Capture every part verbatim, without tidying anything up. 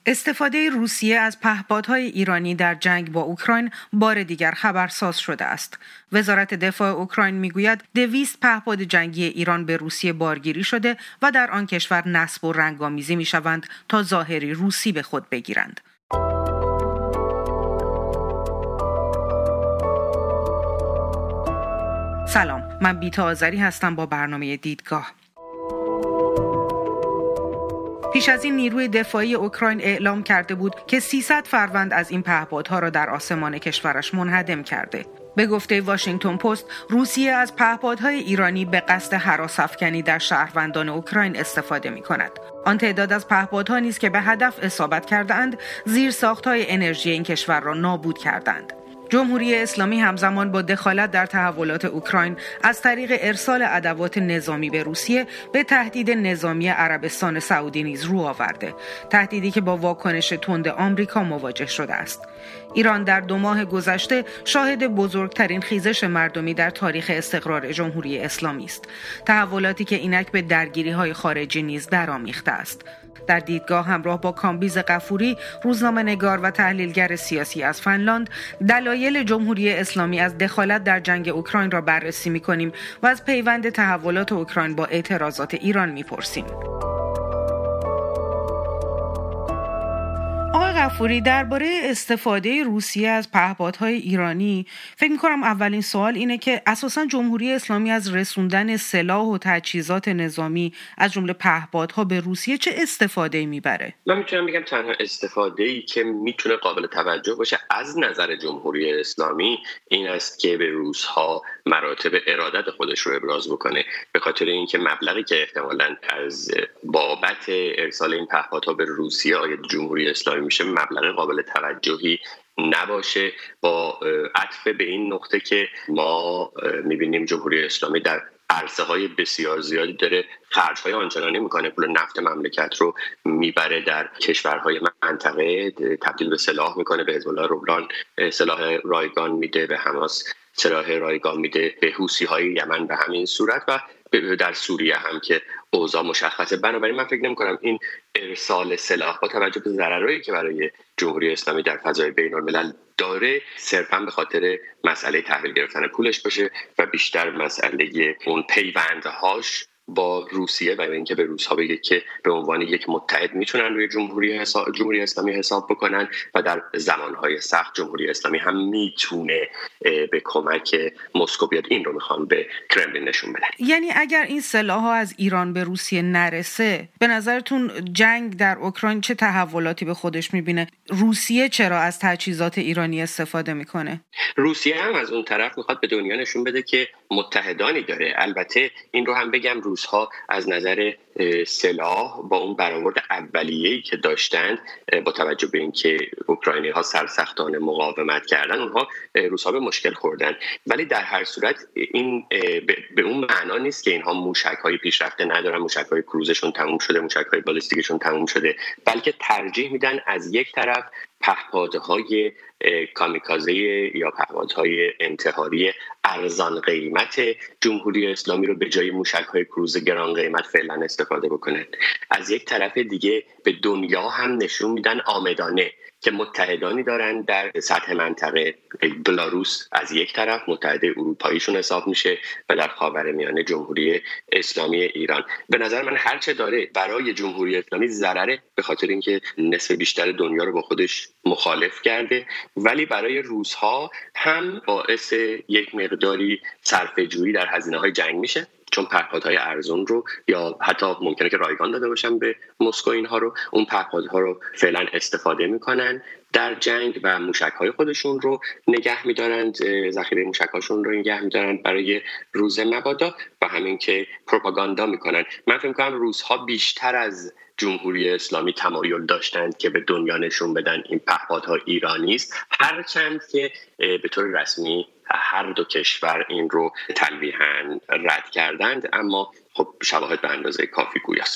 استفاده روسیه از پهپادهای ایرانی در جنگ با اوکراین بار دیگر خبرساز شده است. وزارت دفاع اوکراین میگوید دویست پهپاد جنگی ایران به روسیه بارگیری شده و در آن کشور نصب و رنگ‌آمیزی میشوند تا ظاهری روسی به خود بگیرند. سلام، من بیتا آذری هستم با برنامه دیدگاه. پیش از این نیروی دفاعی اوکراین اعلام کرده بود که سیصد فروند از این پهپادها را در آسمان کشورش منهدم کرده. به گفته واشنگتن پست، روسیه از پهپادهای ایرانی به قصد هراس‌افکنی در شهروندان اوکراین استفاده می‌کند. آن تعداد از پهپادها نیز که به هدف اصابت کرده‌اند، زیرساخت‌های انرژی این کشور را نابود کردند. جمهوری اسلامی همزمان با دخالت در تحولات اوکراین از طریق ارسال ادوات نظامی به روسیه به تهدید نظامی عربستان سعودی نیز رو آورده، تهدیدی که با واکنش تند آمریکا مواجه شده است. ایران در دو ماه گذشته شاهد بزرگترین خیزش مردمی در تاریخ استقرار جمهوری اسلامی است، تحولاتی که اینک به درگیری‌های خارجی نیز درآمیخته است. در دیدگاه همراه با کامبیز غفوری، روزنامه‌نگار و تحلیلگر سیاسی از فنلاند، دلایل جمهوری اسلامی از دخالت در جنگ اوکراین را بررسی می‌کنیم و از پیوند تحولات اوکراین با اعتراضات ایران می‌پرسیم. آقای غفوری، درباره استفاده روسیه از پهپادهای ایرانی فکر می‌کنم اولین سوال اینه که اساساً جمهوری اسلامی از رسوندن سلاح و تجهیزات نظامی از جمله پهپادها به روسیه چه استفاده‌ای میبره؟ من میتونم بگم تنها استفاده‌ای که میتونه قابل توجه باشه از نظر جمهوری اسلامی این است که به روس‌ها مراتب ارادت خودش رو ابراز بکنه، به خاطر اینکه مبلغی که احتمالاً از بابت ارسال این پهپادها به روسیه آید جمهوری اسلامی میشه مبلغ قابل توجهی نباشه، با عطف به این نقطه که ما میبینیم جمهوری اسلامی در عرصه های بسیار زیادی داره خرج های آنچنانی میکنه، پول نفت مملکت رو میبره در کشورهای منطقه، تبدیل به سلاح میکنه، به حزب الله لبنان سلاح رایگان میده، به حماس سلاح رایگان میده، به حوثی های یمن به همین صورت و در سوریه هم که اوضاع مشخصه. بنابراین من فکر نمی‌کنم این ارسال سلاح با توجه به ضررایی که برای جمهوری اسلامی در فضای بین‌الملل داره صرفاً به خاطر مسئله تحویل گرفتن پولش باشه و بیشتر مسئله اون پیوندهاش با روسیه و اینکه به روس‌ها بگه که به عنوان یک متحد میتونن روی جمهوری حساب جمهوری اسلامی حساب بکنن و در زمانهای سخت جمهوری اسلامی هم میتونه به کمک مسکو بیاد. این رو میخوان به کرملین نشون بدن. یعنی اگر این سلاح‌ها از ایران به روسیه نرسه، به نظرتون جنگ در اوکراین چه تحولاتی به خودش میبینه؟ روسیه چرا از تجهیزات ایرانی استفاده میکنه؟ روسیه هم از اون طرف میخواد به دنیا نشون بده که متحدانی داره. البته این رو هم بگم روس‌ها از نظر سلاح با اون برآورد اولیه‌ای که داشتند، با توجه به اینکه اوکراینی‌ها سرسختانه مقاومت کردن، اونها روس‌ها به مشکل خوردن، ولی در هر صورت این به اون معنا نیست که اینها موشک‌های پیشرفته ندارن، موشک‌های کروزشون تموم شده، موشک‌های بالستیکشون تموم شده، بلکه ترجیح میدن از یک طرف پهپادهای کامیکازه یا پهپادهای انتحاری ارزان قیمت جمهوری اسلامی رو به جای موشک‌های کروز گران قیمت فعلا استفاده بکنند. از یک طرف دیگه به دنیا هم نشون میدن آمدانه که متحدانی دارن در سطح منطقه. بلاروس از یک طرف متحد اروپاییشون حساب میشه و در خاورمیانه جمهوری اسلامی ایران. به نظر من هرچه داره برای جمهوری اسلامی ضرره، به خاطر اینکه نصف بیشتر دنیا رو با خودش مخالف کرده، ولی برای روس‌ها هم باعث یک مقداری صرفه‌جویی در هزینه‌های جنگ میشه، چون پهپادهای ارزون رو یا حتی ممکنه که رایگان داده باشن به مسکو، اینها رو اون پهپادها رو فعلا استفاده میکنن در جنگ و موشک‌های خودشون رو نگه می‌دارند، ذخیره موشک‌هاشون رو نگه می‌دارند برای روز مبادا و همین که پروپاگاندا میکنن. من فکر می‌کنم روس‌ها بیشتر از جمهوری اسلامی تمایل داشتند که به دنیا نشون بدن این پهپادها ایرانی است، هرچند که به طور رسمی هر دو کشور این رو تلویحاً رد کردند، اما خب شواهد به اندازه کافی گویاست.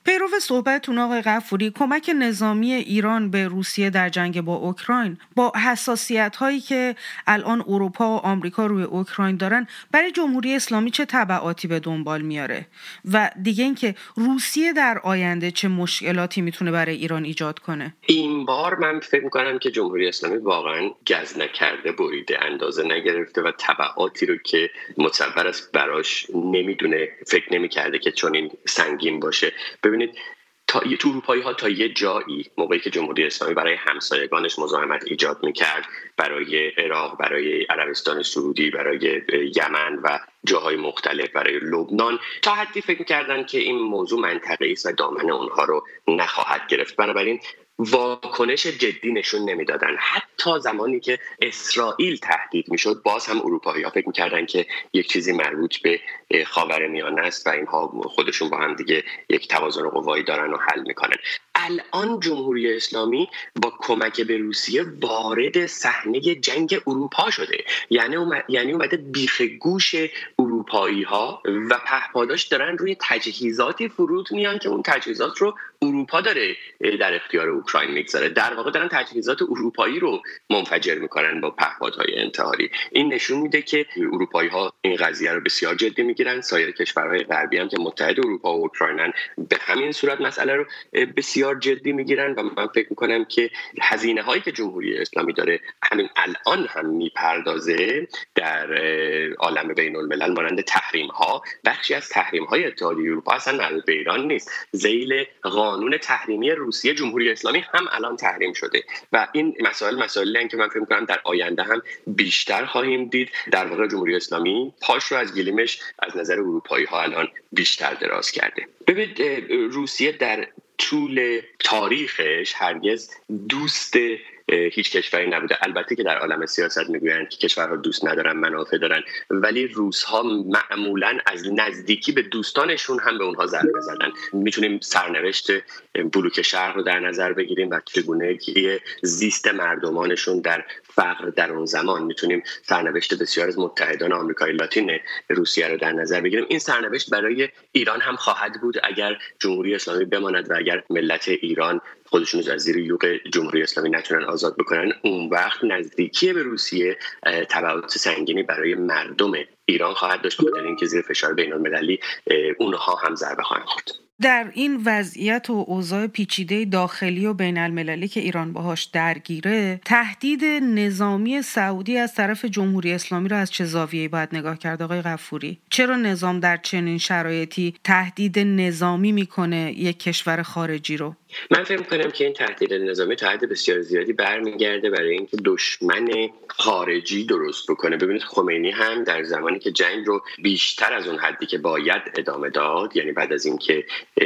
پیرو صحبتتون آقای غفوری، کمک نظامی ایران به روسیه در جنگ با اوکراین با حساسیت‌هایی که الان اروپا و آمریکا روی اوکراین دارن برای جمهوری اسلامی چه تبعاتی به دنبال میاره و دیگه اینکه روسیه در آینده چه مشکلاتی میتونه برای ایران ایجاد کنه؟ این بار من فکر می‌کنم که جمهوری اسلامی واقعا گز نکرده، بریده، اندازه نگرفته و تبعاتی رو که متصور است براش نمیدونه، فکر نمی‌کرده که چون این سنگین باشه. ببینید تا یه تو اروپایی ها تا یه جایی موقعی که جمهوری اسلامی برای همسایگانش مزاحمت ایجاد میکرد، برای عراق، برای عربستان سعودی، برای یمن و جاهای مختلف، برای لبنان، تا حدی فکر میکردن که این موضوع منطقه‌ای است و دامن اونها رو نخواهد گرفت. بنابراین واکنش جدی نشون نمیدادن. حتی زمانی که اسرائیل تهدید میشد باز هم اروپایی‌ها فکر میکردن که یک چیزی مربوط به خاورمیانه است و اینها خودشون با هم دیگه یک توازن قوایی دارن و حل میکنن. الان جمهوری اسلامی با کمک به روسیه وارد صحنه جنگ اروپا شده، یعنی اومد، یعنی اومده بیخ گوش اروپایی‌ها و پهپاداش دارن روی تجهیزاتی فرود میان که اون تجهیزات رو اروپا داره در اختیار اوکراین میگذاره. در واقع دارن تجهیزات اروپایی رو منفجر میکنن با پهپادهای انتحاری. این نشون میده که اروپایی‌ها این قضیه رو بسیار جدی میگیرن. سایر کشورهای غربی هم که متحد اروپا و اوکراینن به همین صورت مسئله رو بسیار جدی میگیرن و من فکر میکنم که هزینه هایی که جمهوری اسلامی داره همین الان هم میپردازه در عالم بین الملل، مانند تحریم ها، بخشی از تحریم های اتحادیه اروپا اصلا مربوط به ایران نیست. ذیل قانون تحریمی روسیه جمهوری اسلامی هم الان تحریم شده و این مسائل مسائلی هستند که من فکر میکنم در آینده هم بیشتر خواهیم دید. در واقع جمهوری اسلامی پاش رو از گلیمش از نظر اروپایی ها الان بیشتر دراز کرده. ببینید روسیه در طول تاریخش هرگز دوست هیچ کشوری نبوده. البته که در عالم سیاست میگویند که کشورها دوست ندارن، منافع دارن، ولی روس‌ها معمولاً از نزدیکی به دوستانشون هم به اونها ضربه زدن. میتونیم سرنوشت بلوک شرق رو در نظر بگیریم و چگونگی زیست مردمانشون در فقر در اون زمان. میتونیم سرنوشت بسیار از متحدان آمریکای لاتین روسیه رو در نظر بگیریم. این سرنوشت برای ایران هم خواهد بود اگر جمهوری اسلامی بماند و اگر ملت ایران خودشون از زیر یوغ جمهوری اسلامی نتونن آزاد بکنن. اون وقت نزدیکی به روسیه تبعات سنگینی برای مردم ایران خواهد داشت، بخاطر اینکه زیر فشار بین المللی اونها هم ضربه خواهند خورد. در این وضعیت و اوضاع پیچیده داخلی و بین المللی که ایران باهاش درگیره، تهدید نظامی سعودی از طرف جمهوری اسلامی رو از چه زاویه‌ای باید نگاه کرد آقای غفوری؟ چرا نظام در چنین شرایطی تهدید نظامی میکنه یک کشور خارجی رو؟ من فکر می‌کنم که این تهدید نظامی تا حد بسیار زیادی برمیگرده برای اینکه دشمن خارجی درست بکنه. ببینید خمینی هم در زمانی که جنگ رو بیشتر از اون حدی که باید ادامه داد، یعنی بعد از اینکه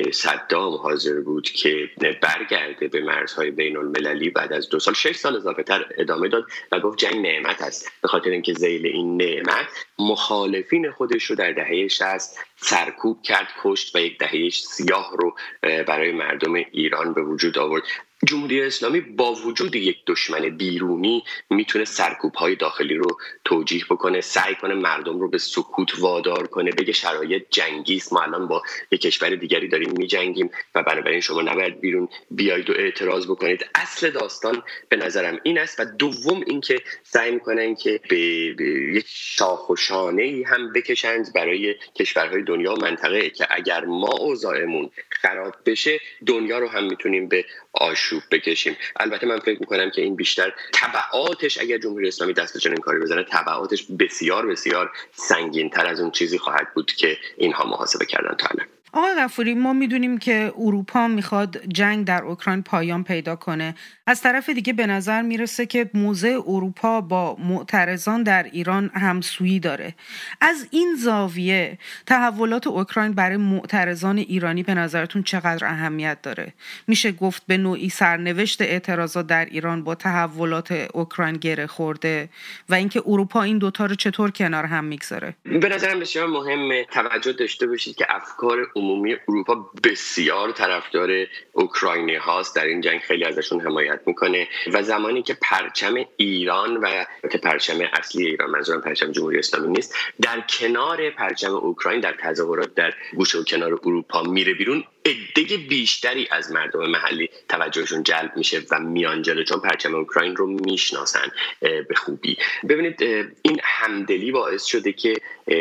صدام حاضر بود که برگرده به مرزهای بین المللی، بعد از دو سال شش سال اضافه تر ادامه داد و گفت جنگ نعمت است، به خاطر اینکه ذیل این نعمت مخالفین خودش رو در دهه شصت سرکوب کرد، کشت و یک دهه سیاه رو برای مردم ایران به وجود آورد. جمهوری اسلامی با وجود یک دشمن بیرونی میتونه سرکوب‌های داخلی رو توجیه بکنه، سعی کنه مردم رو به سکوت وادار کنه، بگه شرایط جنگی است، ما الان با یک کشور دیگری داریم میجنگیم و بنابراین شما نباید بیرون بیاید و اعتراض بکنید. اصل داستان به نظرم این است. و دوم اینکه سعی میکنن که به, به یک شاخ و شانه‌ای هم بکشند برای کشورهای دنیا و منطقه که اگر ما اوضاعمون خراب بشه دنیا رو هم میتونیم به آشوب بکشیم. البته من فکر میکنم که این بیشتر تبعاتش، اگر جمهوری اسلامی دست به چنین کاری بزنه، تبعاتش بسیار بسیار سنگین‌تر از اون چیزی خواهد بود که اینها محاسبه کردن تا الان. آقای غفوری، ما میدونیم که اروپا میخواد جنگ در اوکراین پایان پیدا کنه. از طرف دیگه به نظر میرسه که موضع اروپا با معترضان در ایران همسویی داره. از این زاویه تحولات اوکراین برای معترضان ایرانی به نظرتون چقدر اهمیت داره؟ میشه گفت به نوعی سرنوشت اعتراضات در ایران با تحولات اوکراین گره خورده و اینکه اروپا این دوتا رو چطور کنار هم میگذاره؟ به نظرم بسیار مهمه توجه داشته باشید که افکار عمومی اروپا بسیار طرفدار اوکراینی هاست، در این جنگ خیلی ازشون حمایت میکنه و زمانی که پرچم ایران و که پرچم اصلی ایران، منظورم پرچم جمهوری اسلامی نیست، در کنار پرچم اوکراین در تظاهرات در گوشه و کنار اروپا میره بیرون، عده بیشتری از مردم محلی توجهشون جلب میشه و میان جلو، چون پرچم اوکراین رو میشناسن به خوبی. ببینید این همدلی باعث شده که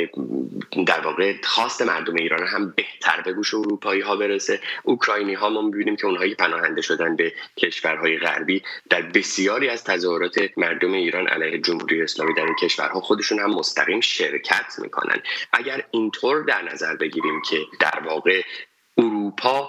در واقع خواست مردم ایران هم بهتر به گوش اروپایی ها برسه. اوکراینی ها ما میبینیم که اونهایی پناهنده شدن به کشورهای غربی در بسیاری از تظاهرات مردم ایران علیه جمهوری اسلامی در این کشورها خودشون هم مستقیم شرکت میکنن. اگر اینطور در نظر بگیریم که در واقع اروپا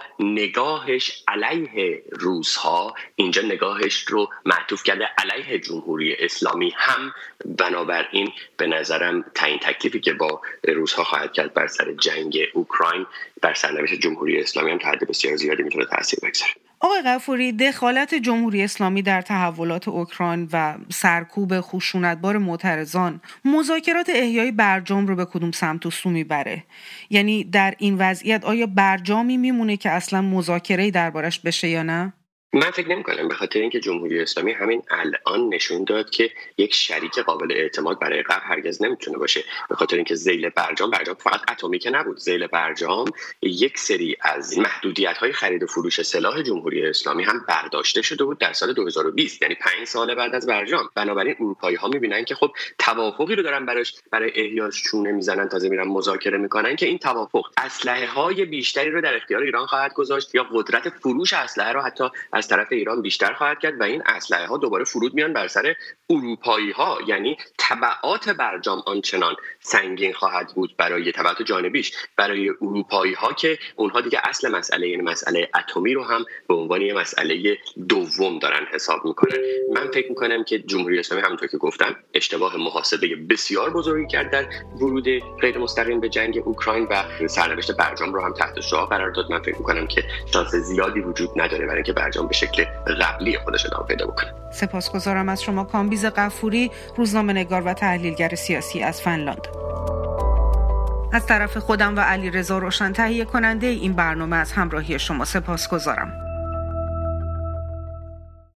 نگاهش علیه روس‌ها اینجا نگاهش رو معطوف کرده علیه جمهوری اسلامی، هم بنابراین به نظرم تعیین تکلیفی که با روس‌ها خواهد کرد بر سر جنگ اوکراین بر سرنوشت جمهوری اسلامی هم تا حد بسیار زیادی میتونه تاثیر بگذاره. آقای غفوری، دخالت جمهوری اسلامی در تحولات اوکراین و سرکوب خشونتبار معترضان مذاکرات احیای برجام رو به کدوم سمت و سو میبره؟ یعنی در این وضعیت آیا برجامی میمونه که اصلا مذاکره‌ای دربارش بشه یا نه؟ من فکر نمی کنم، به خاطر اینکه جمهوری اسلامی همین الان نشون داد که یک شریک قابل اعتماد برای غرب هرگز نمیتونه باشه. به خاطر اینکه ذیل برجام برجام فقط اتمی که نبود، ذیل برجام یک سری از محدودیت‌های خرید و فروش سلاح جمهوری اسلامی هم برداشته شده بود در سال دو هزار و بیست، یعنی پنج سال بعد از برجام. بنابراین اروپایی‌ها می‌بینن که خب توافقی رو دارن براش برای احیاش چونه میزنن، تازه میرن مذاکره میکنن که این توافق اسلحه‌های بیشتری رو در اختیار ایران خواهد گذاشت یا قدرت فروش اسلحه رو حتی از طرف ایران بیشتر خواهد کرد و این اسلحه ها دوباره فرود میان بر سر اروپایی ها. یعنی تبعات برجام آنچنان سنگین خواهد بود برای تبعات جانبیش برای اروپایی ها که اونها دیگه اصل مسئله این مسئله اتمی رو هم به عنوان یه مسئله دوم دارن حساب میکنن. من فکر میکنم که جمهوری اسلامی همونطور که گفتم اشتباه محاسبه بسیار بزرگی کرد در ورود غیر مستقیم به جنگ اوکراین و سرنوشت برجام رو هم تحت شعاع قرار داد. من فکر میکنم که شانس زیادی وجود نداره برای اینکه برجام به شکل قبلی خودش ادامه پیدا بکنه. سپاسگزارم از شما کامبیز غفوری، روزنامه‌نگار و تحلیلگر سیاسی از فنلاند. از طرف خودم و علیرضا روشن تهیه کننده این برنامه از همراهی شما سپاسگزارم.